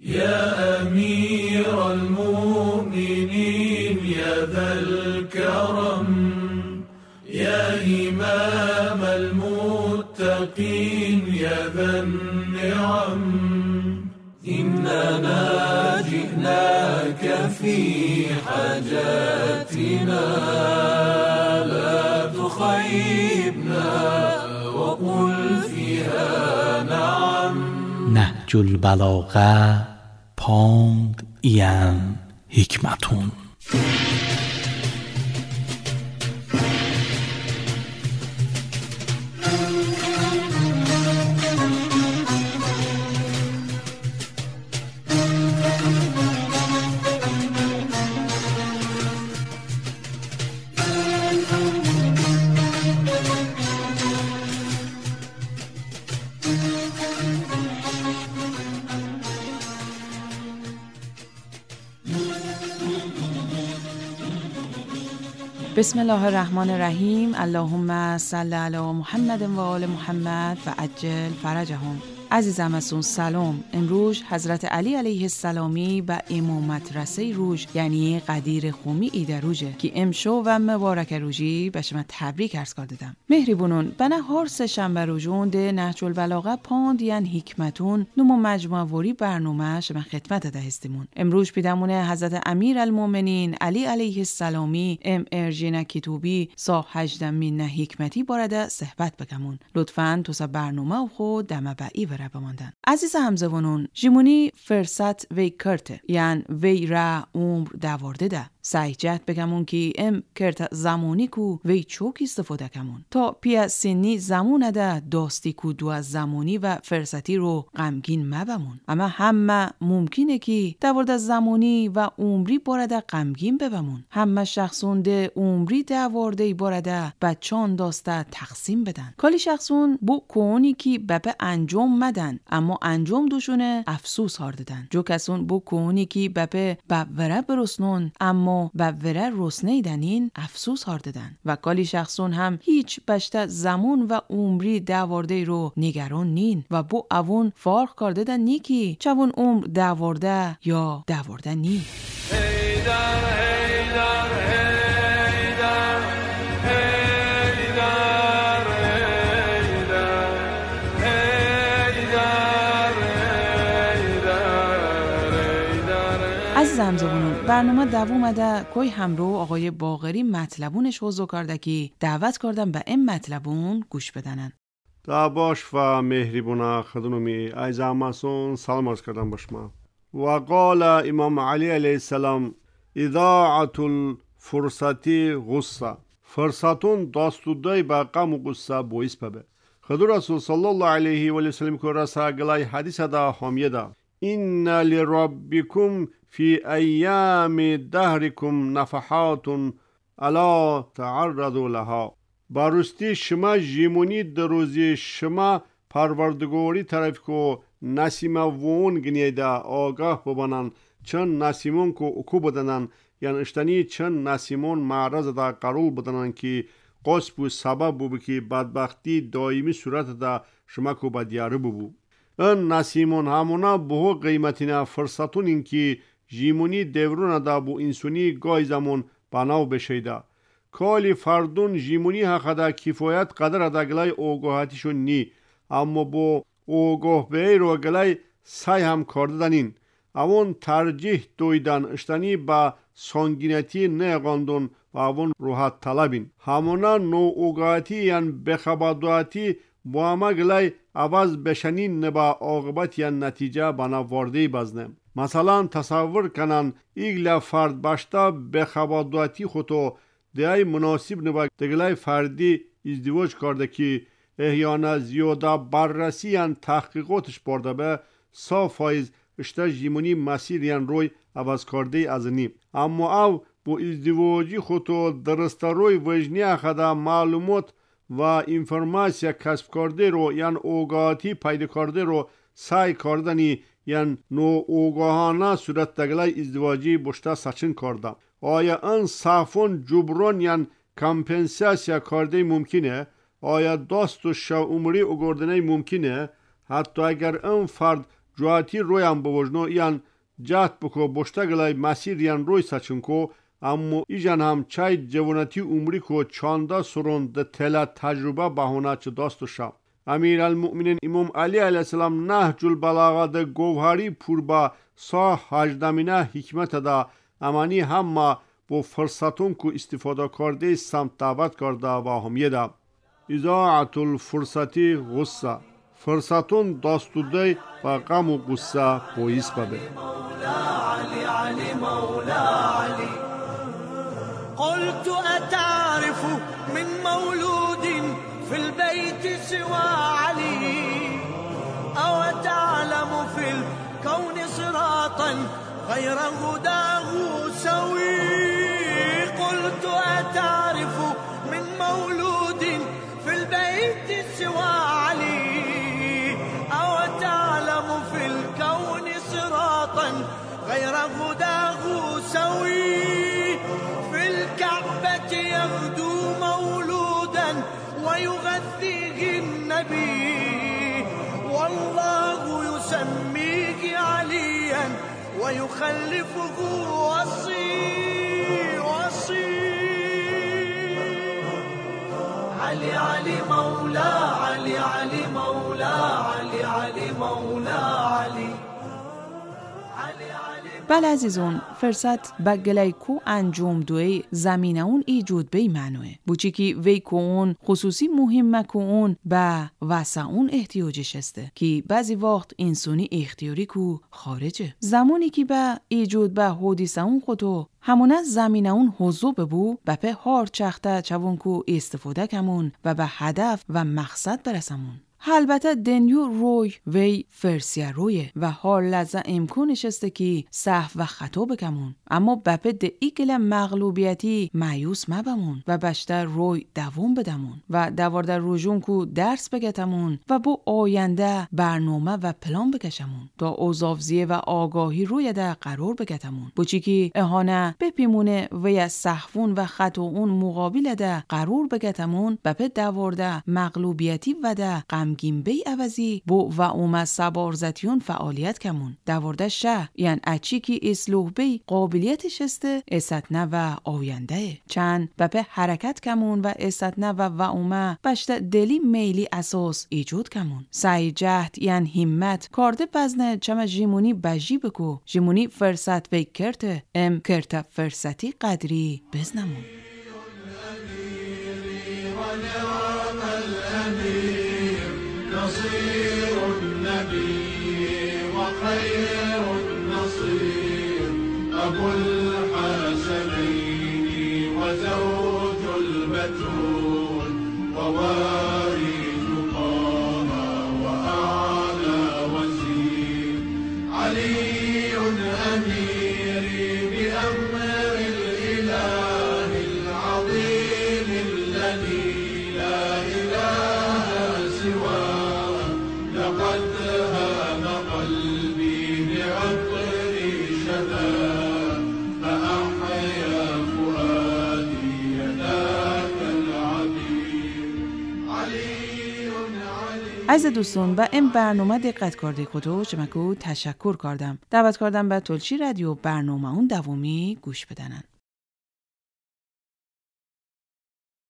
يا أمير المؤمنين يا ذا الكرم يا إمام المتقين يا ذا النعم إننا جئناك في حاجاتنا لا تخيبنا وقل فيها نعم. نهج البلاغه پوند این حکمتون. بسم الله الرحمن الرحیم. اللهم صل علی محمد و آل محمد و عجل فرجهم. عزیزم ازون سلام. امروز حضرت علی علیه السلامی و امامت رسی روز یعنی قدیر خومی ایده روزه که امشو و مبارک روزی به شما تبریک عرض کردم. مهربونون بنا هر سه شنبه روزون ده نهج البلاغه پوند یعنی حکمتون نمو مجموعه وری برنامه شما خدمت ده هستیمون. امروز پیدامونه حضرت امیر المومنین علی علیه السلامی ارجینا کتوبی سا 18 من حکمتی بارده صحبت بگمون. لطفاً تو سا برنامه و خود دمبعی وره بماندن. عزیز همزوانون جیمونی فرصت وی کرته یعنی وی را عمر داورده ده. سعی جهت بگمون که ام کرت زمانی کو وی چوک استفاده کمون تا پیا سنی زمونه ده داستی کو دو زمانی و فرصتی رو غمگین مبمون. اما همه ممکنه که داورده زمانی و عمری بارده غمگین ببمون. همه شخصون ده عمری داورده بارده بچان داسته تقسیم بدن. کالی شخصون بو کونی که بپه انجام مدن اما انجام دوشونه افسوس هارددن. جو کسون بو کونی که بپه بوره برسنون اما و وره رسنه دنین افسوس هارددن. و کالی شخصون هم هیچ بشته زمان و عمری داورده رو نگران نین و بو اوون فرق کرده دن نیکی چون عمر داورده یا داورده نی. عزیزم برنامه دوام مده کوی همرو آقای باقری مطلبونش حضور کرده که دعوت کردم به این مطلبون گوش بدنن. دا باش و مهربونا خدنومی عزیزم سلام عرض کردم باشما. و قال امام علی علیه السلام اضاعت الفرصتی غصه فرصتون داستودای با غم و غصه بویس ببه. خدا رسول صلی الله علیه و سلم که رسا گلای حدیث دا حامیه دا این لربکم فی ایام دهرکم نفحات الا تعرضوا لها. بارستی شما جیمونی در روزی شما پروردگاری طرف کو نسیم وون گنیده آگاه ببانن چند نسیمون کو اکو بدنن یعنی اشتنی چند نسیمون معرض دا قرول بدنن که قصب و سبب بو که بدبختی دائمی صورت دا شما کو بدیاره بو. این نسیمون همونا بهو قیمتینا فرصتون این که جیمونی دیورون دا بو انسونی گای زمان بناو بشیده. کالی فردون جیمونی حقا کفایت قدر دا گلای اوگاهاتیشون نی اما بو اوگاه بی رو گلای سای هم کرده دنین. اون ترجیح دویدن اشتنی با سانگینتی نگاندون و اون روحت طلبین. همونا نو اوگاهاتی یعنی بخبادواتی با همه گلای عوض بشنین نبا عاقبت یا نتیجه بنا وارده بزنم. مثلا تصور کنن ایگل فرد باشتا بخبادواتی خودو دیای مناسب نبا دگلای فردی ازدواج کرده که احیانا زیاده بررسی یا تحقیقاتش برده به صافایز اشتا جیمونی مسیر یا روی عوض کرده از نیم. اما او با ازدواجی خودو درست روی وجنی اخدا معلومات و انفرماسیا کسب کرده رو یعنی اوگاهاتی پیدا کرده رو سعی کردنی یعنی نو اوگاهانه صورت دگلای ازدواجی بشته سچن کرده. آیا این صافون جبران یعنی کمپنساسیا کرده ممکنه؟ آیا داست و شو عمری اگردنه ممکنه؟ حتی اگر این فرد جواتی رویان بوجنو یان جات بکو بشتگلای مسیر یان روی سچن کو اما ایجان هم چای جوانتی عمری کو چاندا سرون ده تلا تجربه بهونه چه داستشا امیرالمؤمنین امام علی علیه السلام نهج البلاغه ده گوهری پوربا سا هجدمینه حکمت دا امانی همه با فرصتون کو استفاده کرده سمت دعوت کرده و همیه دا اضاعت الفرصتی غصه فرصتون داستوده و غم و غصه پویس بده قلت أتعرف من مولود في البيت سوى علي أو تعلم في الكون صراطا غير هداه سوي قلت أتعرف من مولود في البيت سوى علي أو تعلم في الكون صراطا غير هداه سوي يغدو مولودا ويغذيه النبي والله يسميه عليا ويخلفه وصي علي علي مولا علي علي مولا علي علي مولا علي بله عزیزون فرصت بگلای کو انجام دوی زمینه اون ایجود بی معنوه بوچی که وی کو اون خصوصی مهمه کو اون با واسه اون احتیاجش هسته که بعضی وقت انسانی اختیاری کو خارجه زمانی که با ایجود به حدیثه اون خودو همونه زمینه اون حضو ببو بپه هار چخته چون کو استفاده کمون و به هدف و مقصد برسمون البته دنیو روی وی فرسیه رویه و هر لحظه امکانش است که سهو و خطا بکمون اما بپه ده ایگل مغلوبیتی مایوس مبمون و بشتر روی دوام بدمون و دوارده روژون کو درس بگتمون و بو آینده برنامه و پلان بکشمون تا اوزافزیه و آگاهی روی ده قرار بگتمون بوچی که اهانه بپیمونه و یا سهوون و خطا اون مقابل ده قرار بگتمون بپه دوارده مغلوبیتی و ده گیم بی عوضی بو و اومد سبارزتیون فعالیت کمون دوارده شه یعنی اچی که اصلوح بی قابلیتش استه استنه و آینده چند بپه حرکت کمون و استنه و اومد بشته دلی میلی اساس ایجود کمون سعی جهد یعنی همت کارده بزنه چما جیمونی بجی بکو جیمونی فرصت وی کرته ام کرته فرصتی قدری بزنمون نصير النبي وخير النصير أبو الحسنين وزوج البتول ووارث طه وأعلى وزير علي أميري بأمر الإله العظيم الذي لا إله سواه لقد هام قلبي بعطر شذا فأحيا فؤادي ذاك العبير علي عزیز دوستان با این برنامه دقت کرده خودو چمکو تشکر کردم دعوت کردم به تلچی رادیو برنامه اون دوامی گوش بدنن